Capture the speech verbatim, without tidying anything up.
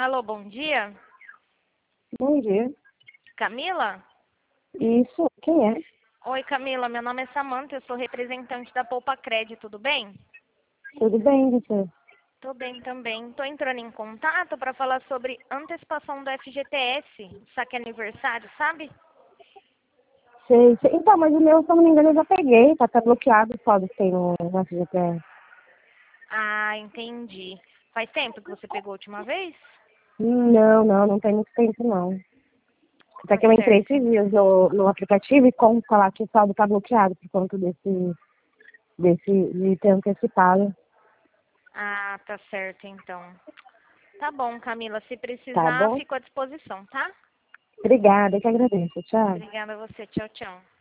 Alô, bom dia. Bom dia. Camila? Isso, quem é? Oi, Camila. Meu nome é Samanta, eu sou representante da Poupa Crédito, tudo bem? Tudo bem, você? Tô bem também. Tô entrando em contato para falar sobre antecipação do F G T S, saque aniversário, sabe? Sei, sei. Então, mas o meu, se eu não me engano, eu já peguei, tá, tá bloqueado o saldo que tem no, no F G T S. Ah, entendi. Faz tempo que você pegou a última vez? Não, não, não tem muito tempo, não. Até Tá que eu entrei certo. esses dias no, no aplicativo e como falar que o saldo tá bloqueado por conta desse, desse, de ter antecipado. Ah, tá certo então. Tá bom, Camila. Se Tá precisar, bom? fico à disposição, tá? Obrigada, eu que agradeço. Tchau. Obrigada a você. Tchau, tchau.